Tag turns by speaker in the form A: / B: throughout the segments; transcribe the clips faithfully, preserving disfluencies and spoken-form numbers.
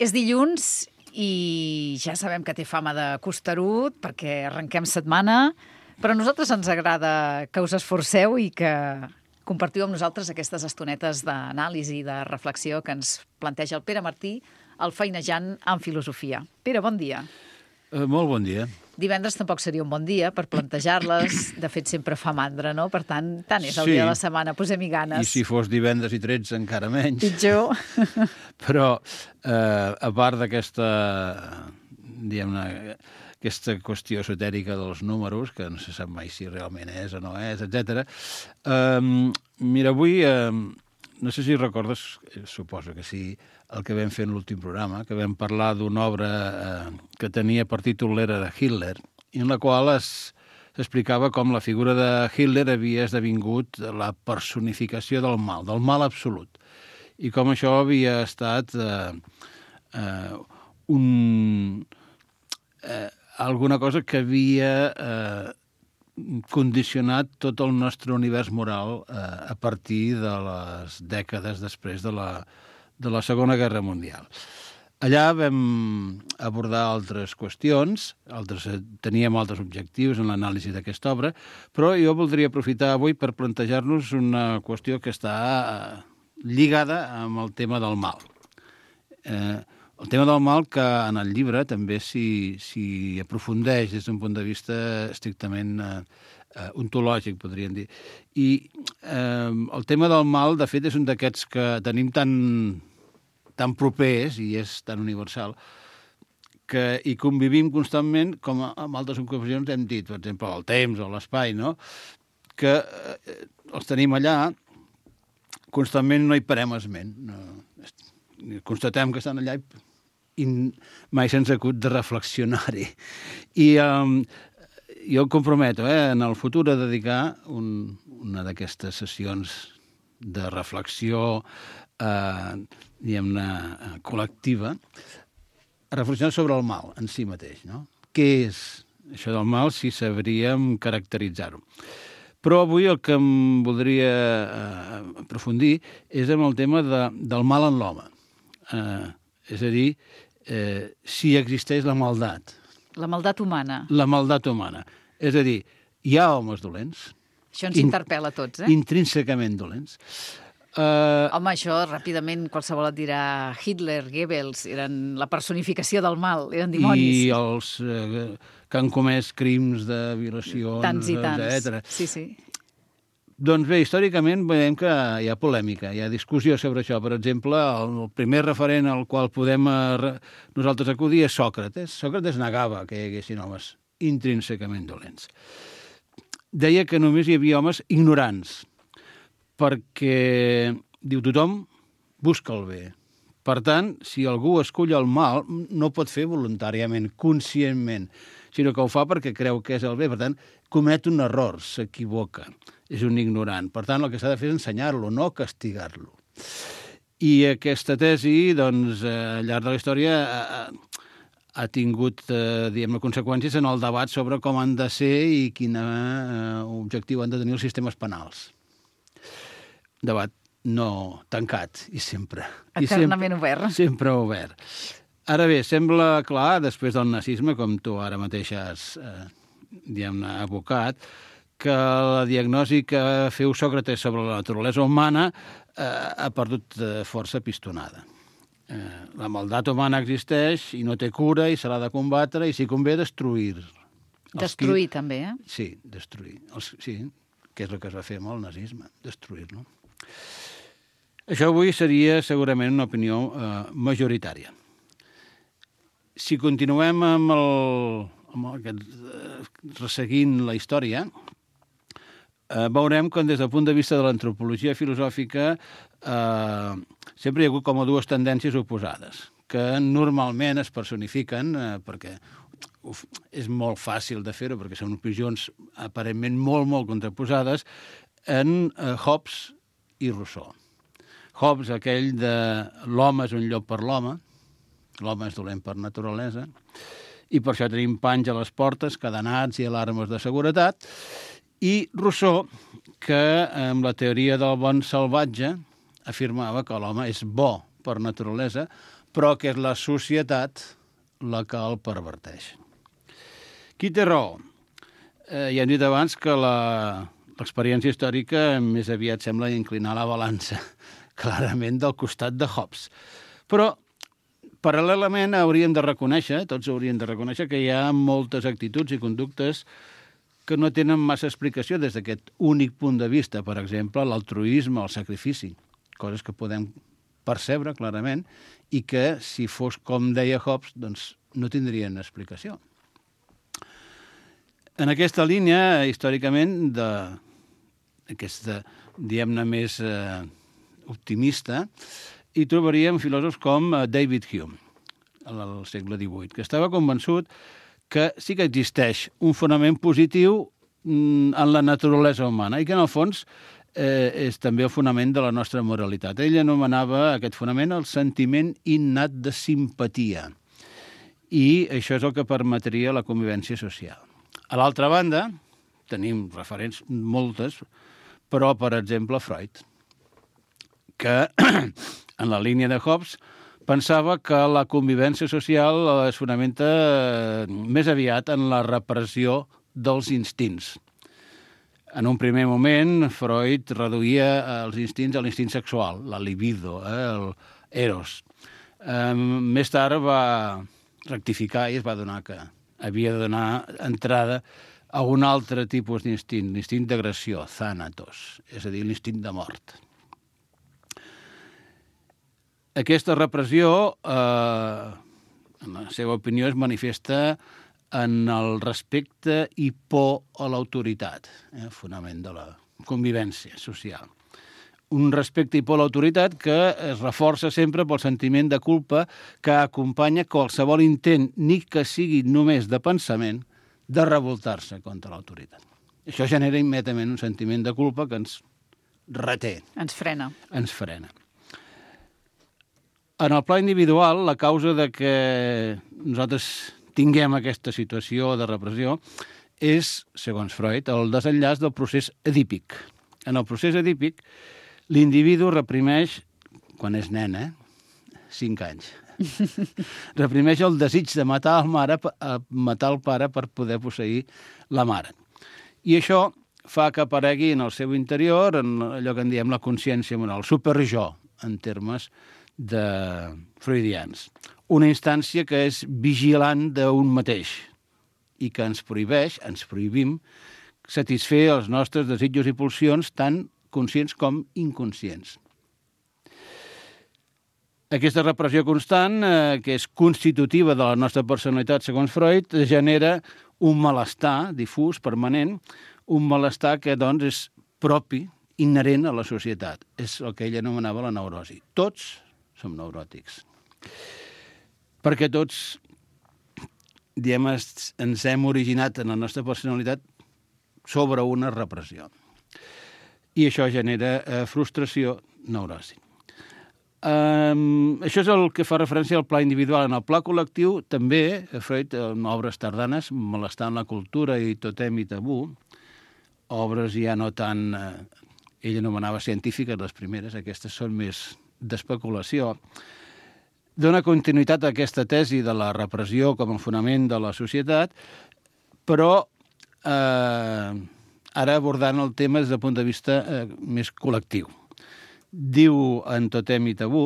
A: És dilluns i ja sabem que té fama de costerut perquè arrenquem setmana, però a nosaltres ens agrada que us esforceu i que compartiu amb nosaltres aquestes estonetes d'anàlisi i de reflexió que ens planteja el Pere Martí, el feinejant en filosofia. Pere, bon dia.
B: Uh, molt bon dia.
A: Divendres tampoc seria un bon dia per plantejar-les. De fet, sempre fa mandra, no? Per tant, tant és el
B: Sí.
A: dia de la setmana. Posem-hi ganes.
B: I si fos divendres i tretze, encara menys.
A: Pitjor.
B: Però, eh, a part d'aquesta, diguem-ne, aquesta qüestió esotèrica dels números, que no se sap mai si realment és o no és, etcètera. Eh, mira, avui, eh, no sé si recordes, eh, suposo que sí, el que vam fer en l'últim programa, que vam parlar d'una obra eh, que tenia per títol l'era de Hitler, i en la qual es, s'explicava com la figura de Hitler havia esdevingut la personificació del mal, del mal absolut, i com això havia estat eh, eh, un, eh, alguna cosa que havia eh, condicionat tot el nostre univers moral eh, a partir de les dècades després de la de la Segona Guerra Mundial. Allà vam abordar altres qüestions, altres, teníem altres objectius en l'anàlisi d'aquesta obra, però jo voldria aprofitar avui per plantejar-nos una qüestió que està lligada amb el tema del mal. Eh, el tema del mal que en el llibre també s'hi, s'hi aprofundeix des d'un punt de vista estrictament eh, ontològic, podríem dir. I eh, el tema del mal, de fet, és un d'aquests que tenim tan tan propers, i és tan universal, que hi convivim constantment, com en altres ocasions hem dit, per exemple, el temps o l'espai, no? Que eh, els tenim allà, constantment no hi parem esment. No, constatem que estan allà i, i mai se'ns acut de reflexionar-hi. I eh, jo em comprometo eh, en el futur a dedicar un, una d'aquestes sessions de reflexió eh, diguem-ne, col·lectiva, a reflexionar sobre el mal en si mateix, no? Què és això del mal, si sabríem caracteritzar-ho. Però avui el que em voldria eh, aprofundir és en el tema de, del mal en l'home. Eh, és a dir, eh, si existeix la maldat.
A: La maldat humana.
B: La maldat humana. És a dir, hi ha homes dolents.
A: Això ens interpel·la a tots, eh?
B: Intrínsecament dolents. Uh,
A: Home, això ràpidament qualsevol et dirà Hitler, Goebbels, eren la personificació del mal, eren dimonis.
B: I els eh, que han comès crims de violacions,
A: tants i tants.
B: etcètera.
A: Sí, sí.
B: Doncs bé, històricament veiem que hi ha polèmica, hi ha discussió sobre això. Per exemple, el primer referent al qual podem eh, nosaltres acudir és Sòcrates. Sòcrates negava que hi haguessin homes intrínsecament dolents. Deia que només hi havia homes ignorants, perquè, diu, tothom busca el bé. Per tant, si algú escull el mal, no pot fer voluntàriament, conscientment, sinó que ho fa perquè creu que és el bé. Per tant, comet un error, s'equivoca, és un ignorant. Per tant, el que s'ha de fer és ensenyar-lo, no castigar-lo. I aquesta tesi, doncs, al llarg de la història ha, ha tingut, eh, diguem-ne, conseqüències en el debat sobre com han de ser i quin eh, objectiu han de tenir els sistemes penals. Debat no tancat, i sempre.
A: Eternament
B: I sempre,
A: obert.
B: Sempre obert. Ara bé, sembla clar, després del nazisme, com tu ara mateix has eh, diguem-ne, abocat, que la diagnosi que feu Sòcrates sobre la naturalesa humana eh, ha perdut eh, força pistonada. Eh, la maldat humana existeix i no té cura i se l'ha de combatre i, si convé, destruir.
A: Destruir, qui... també, eh?
B: Sí, destruir. Els... Sí, que és el que es va fer amb el nazisme, destruir-lo. Això avui seria segurament una opinió eh, majoritària. Si continuem amb el, amb aquest, eh, resseguint la història, eh, veurem que des del punt de vista de l'antropologia filosòfica eh, sempre hi ha hagut com a dues tendències oposades, que normalment es personifiquen eh, perquè uf, és molt fàcil de fer-ho, perquè són opinions aparentment molt, molt contraposades, en eh, Hobbes i Rousseau. Hobbes, aquell de l'home és un llop per l'home, l'home és dolent per naturalesa, i per això tenim panys a les portes, cadenats i alarmes de seguretat, i Rousseau, que amb la teoria del bon salvatge afirmava que l'home és bo per naturalesa, però que és la societat la que el perverteix. Qui té raó? Eh, ja hem dit abans que la, l'experiència històrica més aviat sembla inclinar la balança clarament del costat de Hobbes. Però, paral·lelament, hauríem de reconèixer, tots hauríem de reconèixer, que hi ha moltes actituds i conductes que no tenen massa explicació des d'aquest únic punt de vista. Per exemple, l'altruisme, el sacrifici, coses que podem percebre clarament i que, si fos com deia Hobbes, doncs no tindrien explicació. En aquesta línia, històricament, d'aquesta, diguem-ne, més eh, optimista, hi trobaríem filòsofs com David Hume, al segle divuit, que estava convençut que sí que existeix un fonament positiu en la naturalesa humana i que, en el fons, eh, és també el fonament de la nostra moralitat. Ell anomenava aquest fonament el sentiment innat de simpatia i això és el que permetria la convivència social. A l'altra banda, tenim referents moltes, però, per exemple, Freud, que en la línia de Hobbes pensava que la convivència social es fonamenta més aviat en la repressió dels instints. En un primer moment, Freud reduïa els instints a l'instint sexual, la libido, eh, el eros. Eh, més tard va rectificar i es va adonar que havia de donar entrada a un altre tipus d'instint, l'instint d'agressió, thanatos, és a dir, l'instint de mort. Aquesta repressió, eh, en la seva opinió, es manifesta en el respecte i por a l'autoritat, eh, el fonament de la convivència social. Un respecte i por a l'autoritat que es reforça sempre pel sentiment de culpa que acompanya qualsevol intent, ni que sigui només de pensament, de revoltar-se contra l'autoritat. Això genera immediatament un sentiment de culpa que ens reté.
A: Ens frena.
B: Ens frena. En el pla individual, la causa de que nosaltres tinguem aquesta situació de repressió és, segons Freud, el desenllaç del procés edípic. En el procés edípic, l'individu reprimeix, quan és nen, eh? cinc anys, reprimeix el desig de matar el, mare, matar el pare per poder posseir la mare. I això fa que aparegui en el seu interior, en allò que en diem la consciència moral, super-jo, en termes de freudians. Una instància que és vigilant d'un mateix i que ens prohibeix, ens prohibim, satisfer els nostres desitjos i pulsions tant conscients com inconscients. Aquesta repressió constant, eh, que és constitutiva de la nostra personalitat, segons Freud, genera un malestar difús, permanent, un malestar que, doncs, és propi, inherent a la societat. És el que ell anomenava la neurosi. Tots som neuròtics. Perquè tots, diem, ens hem originat en la nostra personalitat sobre una repressió. I això genera eh, frustració, neurosi. Um, això és el que fa referència al pla individual. En el pla col·lectiu, també, Freud, en obres tardanes, Malestar en la cultura i Totem i tabú, obres ja no tan... Eh, ell anomenava científiques, les primeres, aquestes són més d'especulació, dona continuïtat a aquesta tesi de la repressió com a fonament de la societat, però... Eh, ara abordant el tema des del punt de vista eh, més col·lectiu. Diu en Totem i tabú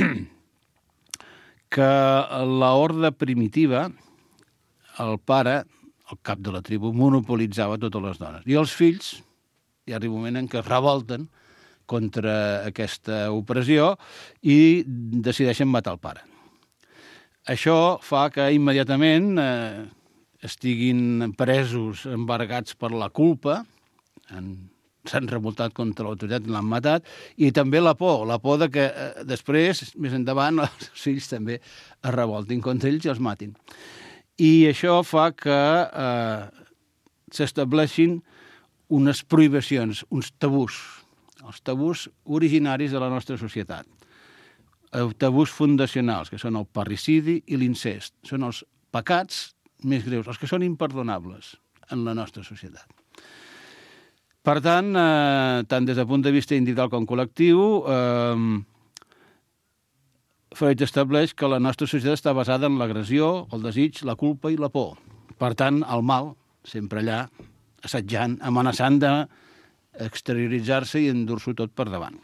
B: que l'horda primitiva, el pare, el cap de la tribu, monopolitzava totes les dones. I els fills, hi arriba un moment en què es revolten contra aquesta opressió i decideixen matar el pare. Això fa que immediatament eh, estiguin presos, embargats per la culpa, s'han revoltat contra l'autoritat i l'han matat, i també la por, la por de que eh, després, més endavant, els fills també es revoltin contra ells i els matin. I això fa que eh, s'estableixin unes prohibicions, uns tabús, els tabús originaris de la nostra societat. Els tabús fundacionals, que són el parricidi i l'incest. Són els pecats més greus, els que són imperdonables en la nostra societat. Per tant, eh, tant des del punt de vista individual com col·lectiu, eh, Freud estableix que la nostra societat està basada en l'agressió, el desig, la culpa i la por. Per tant, el mal, sempre allà, assetjant, amenaçant d'exterioritzar-se i endur-s'ho tot per davant.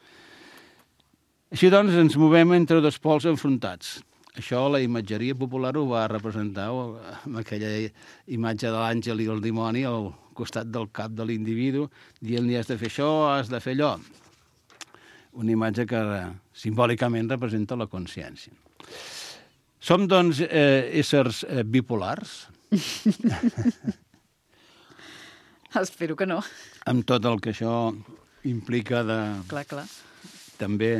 B: Així doncs, ens movem entre dos pols enfrontats. Això la imatgeria popular ho va representar amb aquella imatge de l'àngel i el dimoni al costat del cap de l'individu, dient-li has de fer això, has de fer allò. Una imatge que simbòlicament representa la consciència. Som, doncs, eh, éssers eh, bipolars?
A: Espero que no.
B: Amb tot el que això implica de...
A: Clar, clar.
B: També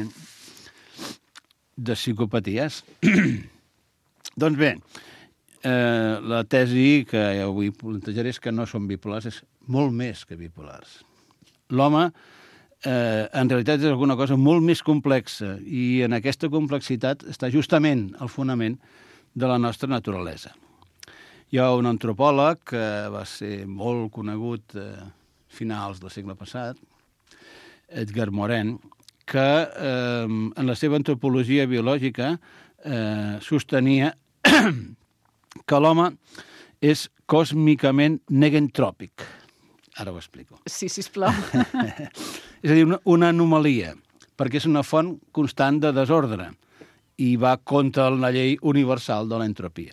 B: de psicopaties. Doncs bé, eh, la tesi que avui plantejaré és que no som bipolars, és molt més que bipolars. L'home Eh, en realitat és alguna cosa molt més complexa i en aquesta complexitat està justament el fonament de la nostra naturalesa. Hi ha un antropòleg que va ser molt conegut a eh, finals del segle passat, Edgar Morin, que eh, en la seva antropologia biològica eh, sostenia que l'home és còsmicament negentròpic. Ara ho explico.
A: Sí, sisplau.
B: És a dir, una, una anomalia, perquè és una font constant de desordre i va contra la llei universal de l'entropia.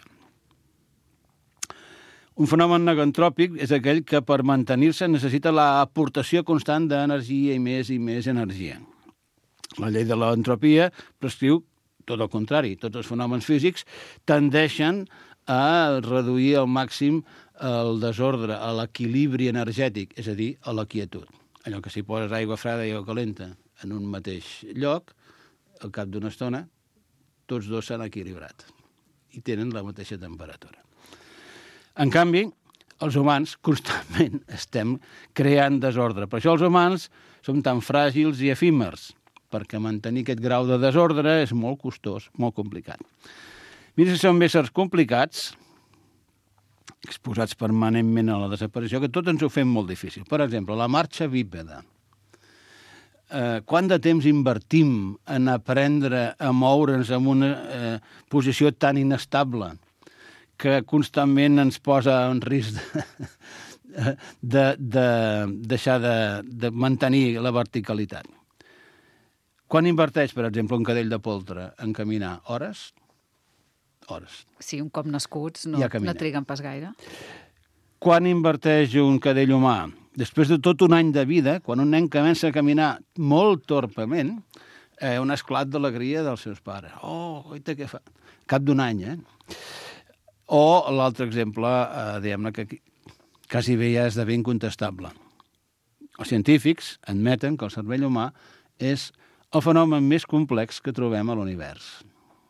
B: Un fenomen negentròpic és aquell que per mantenir-se necessita l'aportació constant d'energia i més i més energia. La llei de l'entropia prescriu tot el contrari. Tots els fenòmens físics tendeixen a reduir al màxim el desordre, a l'equilibri energètic, és a dir, a la quietud. Allò que si poses aigua freda i aigua calenta en un mateix lloc, al cap d'una estona, tots dos s'han equilibrat i tenen la mateixa temperatura. En canvi, els humans constantment estem creant desordre. Per això els humans som tan fràgils i efímers, perquè mantenir aquest grau de desordre és molt costós, molt complicat. Mira si són éssers complicats, exposats permanentment a la desaparició, que tot ens ho fem molt difícil. Per exemple, la marxa bípeda. Eh, quant de temps invertim en aprendre a moure'ns en una eh, posició tan inestable que constantment ens posa en risc de, de, de deixar de, de mantenir la verticalitat? Quan inverteix, per exemple, un cadell de poltre en caminar? Hores? Hores.
A: Sí, un cop nascuts no,
B: ja
A: no triguen pas gaire.
B: Quan inverteix un cadell humà? Després de tot un any de vida, quan un nen comença a caminar molt torpement, eh, un esclat d'alegria dels seus pares. Oh, oita, què fa? Cap d'un any, eh? O l'altre exemple, eh, diguem-ne, que quasi bé ja esdevé incontestable. Els científics admeten que el cervell humà és el fenomen més complex que trobem a l'univers.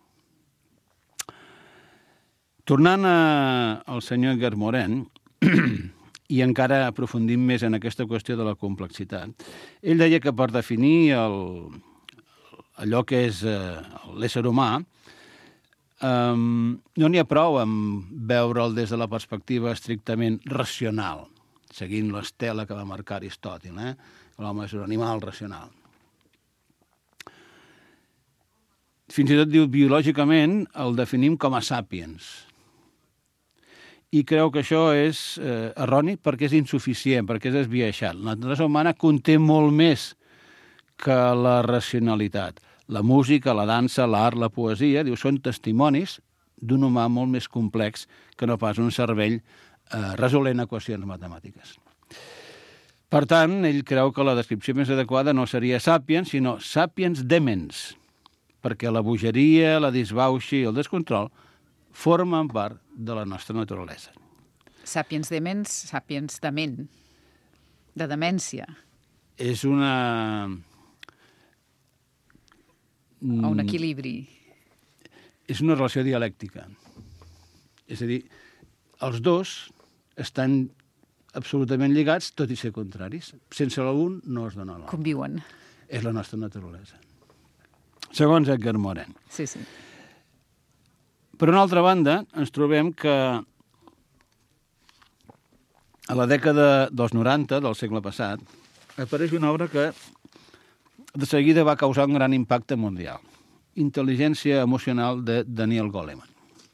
B: Tornant a, al senyor Edgar Morin, i encara aprofundim més en aquesta qüestió de la complexitat, ell deia que per definir el, allò que és eh, l'ésser humà, eh, no n'hi ha prou amb veure'l des de la perspectiva estrictament racional, seguint l'estela que va marcar Aristòtil, eh? L'home és un animal racional. Fins i tot diu, biològicament el definim com a sàpiens. I creu que això és eh, erroni perquè és insuficient, perquè és esbiaixat. La naturalesa humana conté molt més que la racionalitat. La música, la dansa, l'art, la poesia, diu, són testimonis d'un humà molt més complex que no pas un cervell eh, resolent equacions matemàtiques. Per tant, ell creu que la descripció més adequada no seria sapiens, sinó sapiens demens, perquè la bogeria, la disbauxa i el descontrol formen part de la nostra naturalesa.
A: Sapiens demens, sapiens dement, de demència.
B: És una...
A: O un equilibri.
B: És una relació dialèctica. És a dir, els dos estan absolutament lligats, tot i ser contraris. Sense l'un no es dona l'altre.
A: Conviuen.
B: És la nostra naturalesa. Segons Edgar Morin.
A: Sí, sí.
B: Per una altra banda, ens trobem que a la dècada dels noranta del segle passat apareix una obra que de seguida va causar un gran impacte mundial. Intel·ligència emocional de Daniel Goleman.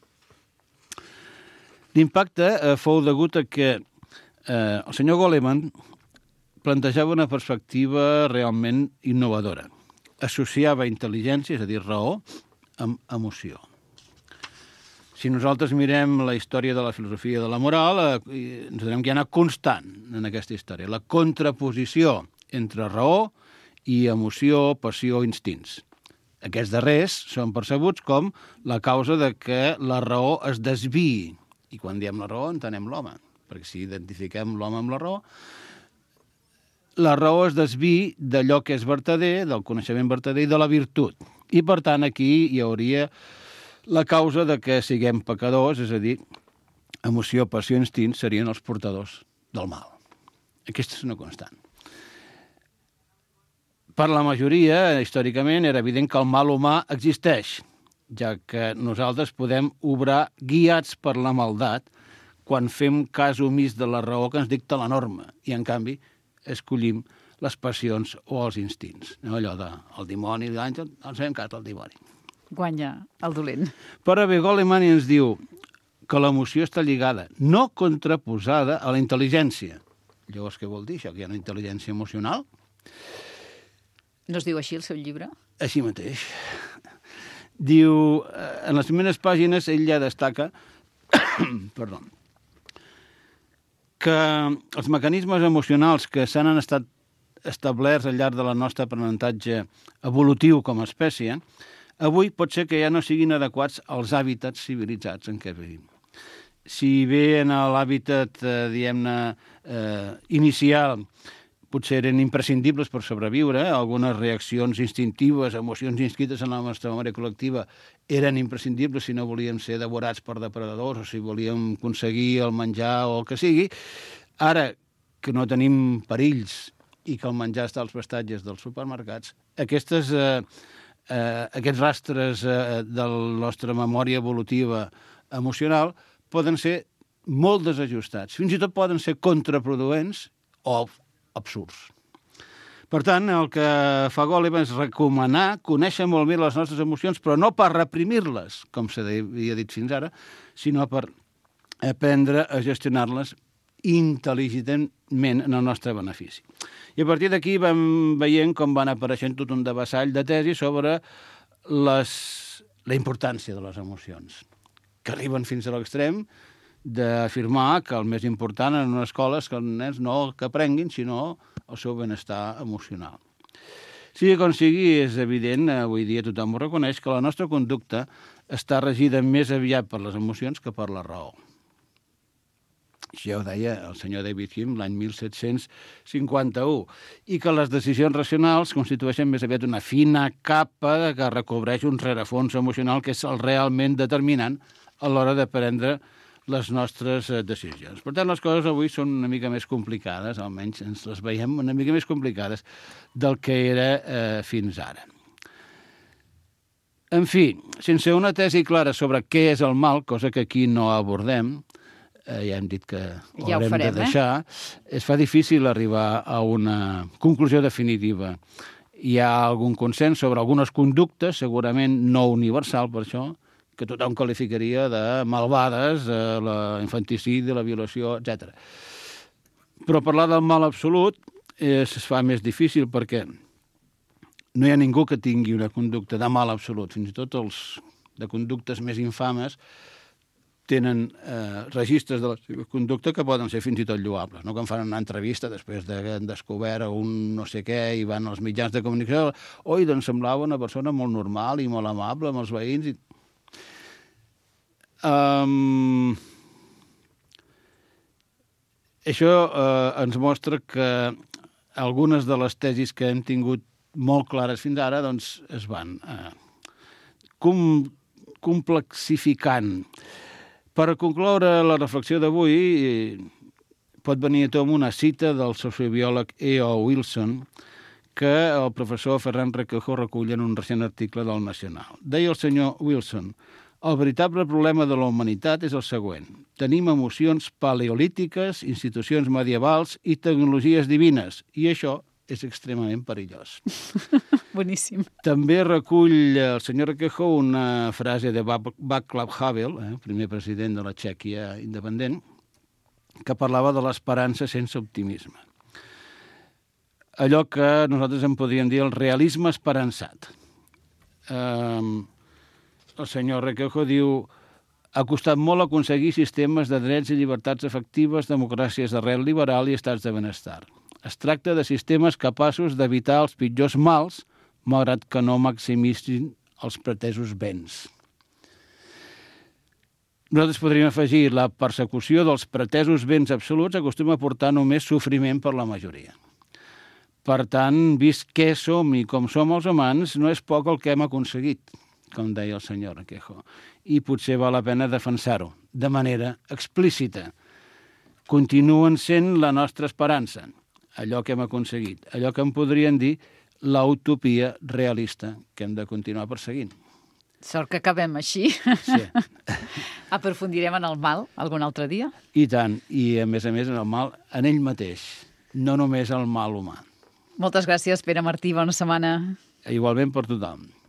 B: L'impacte eh, fou degut a que eh, el senyor Goleman plantejava una perspectiva realment innovadora. Associava intel·ligència, és a dir, raó, amb emoció. Si nosaltres mirem la història de la filosofia de la moral, eh, ens adonem que hi ha una constant en aquesta història, la contraposició entre raó i emoció, passió, instints. Aquests darrers són percebuts com la causa de que la raó es desviï. I quan diem la raó entenem l'home, perquè si identifiquem l'home amb la raó, la raó es desviï d'allò que és vertader, del coneixement vertader i de la virtut. I, per tant, aquí hi hauria la causa de que siguem pecadors, és a dir, emoció, passió, instints serien els portadors del mal. Aquesta és una constant. Per la majoria, històricament, era evident que el mal humà existeix, ja que nosaltres podem obrar guiats per la maldat quan fem cas omís de la raó que ens dicta la norma i, en canvi, escollim les passions o els instints. No? Allò del dimoni, l'àngel, ens fem cas del dimoni.
A: Guanya el dolent.
B: Però bé, Goleman ens diu que l'emoció està lligada, no contraposada a la intel·ligència. Llavors, què vol dir això? Que hi ha una intel·ligència emocional?
A: No es diu així el seu llibre?
B: Així mateix. Diu, en les primeres pàgines, ell ja destaca perdó, que els mecanismes emocionals que s'han estat establerts al llarg de la nostra aprenentatge evolutiu com a espècie, avui pot ser que ja no siguin adequats als hàbitats civilitzats en què vivim. Si bé en l'hàbitat, eh, diguem-ne, eh, inicial, potser eren imprescindibles per sobreviure, algunes reaccions instintives, emocions inscrites en la nostra memòria col·lectiva eren imprescindibles si no volíem ser devorats per depredadors o si volíem aconseguir el menjar o el que sigui. Ara que no tenim perills i que el menjar està als prestatges dels supermercats, aquestes, eh, eh, aquests rastres eh, de la nostra memòria evolutiva emocional poden ser molt desajustats. Fins i tot poden ser contraproduents o absurds. Per tant, el que fa Goleman és recomanar conèixer molt bé les nostres emocions, però no per reprimir-les, com s'havia dit fins ara, sinó per aprendre a gestionar-les intel·ligentment en el nostre benefici. I a partir d'aquí vam veient com van apareixent tot un devassall de tesis sobre les, la importància de les emocions, que arriben fins a l'extrem d'afirmar que el més important en una escola és que els nens no que aprenguin, sinó el seu benestar emocional. Sigui com sigui, és evident, avui dia tothom ho reconeix, que la nostra conducta està regida més aviat per les emocions que per la raó. Això ja ho deia el senyor David Hume l'any mil set-cents cinquanta-u, i que les decisions racionals constitueixen més aviat una fina capa que recobreix un rerefons emocional que és el realment determinant a l'hora de prendre les nostres decisions. Per tant, les coses avui són una mica més complicades, almenys ens les veiem una mica més complicades del que era eh, fins ara. En fi, sense una tesi clara sobre què és el mal, cosa que aquí no abordem, eh, ja hem dit que ho
A: ja
B: haurem
A: ho farem,
B: de deixar, eh? Es fa difícil arribar a una conclusió definitiva. Hi ha algun consens sobre algunes conductes, segurament no universal per això, que tothom qualificaria de malvades, eh, la infanticidi, la violació, etcètera. Però parlar del mal absolut es fa més difícil perquè no hi ha ningú que tingui una conducta de mal absolut. Fins i tot els de conductes més infames tenen eh, registres de la seva conducta que poden ser fins i tot lloables. No? Quan fan una entrevista després d'haver descobert un no sé què i van als mitjans de comunicació, oi, doncs semblava una persona molt normal i molt amable amb els veïns i Um, això uh, ens mostra que algunes de les tesis que hem tingut molt clares fins ara doncs, es van uh, com, complexificant. Per concloure la reflexió d'avui, pot venir a tom una cita del sociobiòleg E O Wilson que el professor Ferran Requejo recull en un recent article del Nacional. Deia el senyor Wilson: el veritable problema de la humanitat és el següent. Tenim emocions paleolítiques, institucions medievals i tecnologies divines, i això és extremament perillós.
A: Boníssim.
B: També recull el senyor Requejo una frase de Václav Havel, eh, primer president de la Txèquia independent, que parlava de l'esperança sense optimisme. Allò que nosaltres en podríem dir el realisme esperançat. Eh, el senyor Requejo diu: ha costat molt aconseguir sistemes de drets i llibertats efectives, democràcies d'arrel liberal i estats de benestar. Es tracta de sistemes capaços d'evitar els pitjors mals, malgrat que no maximitzin els pretesos béns. Nosaltres podríem afegir: la persecució dels pretesos béns absoluts acostuma a portar només sofriment per la majoria. Per tant, vist què som i com som els humans, no és poc el que hem aconseguit, com deia el senyor Requejo, i potser val la pena defensar-ho de manera explícita. Continuen sent la nostra esperança, allò que hem aconseguit, allò que en podrien dir l'utopia realista que hem de continuar perseguint.
A: Sort que acabem així.
B: Sí.
A: Aprofundirem en el mal algun altre dia?
B: I tant, i a més a més en el mal en ell mateix, no només el mal humà.
A: Moltes gràcies, Pere Martí, bona setmana.
B: Igualment per tothom.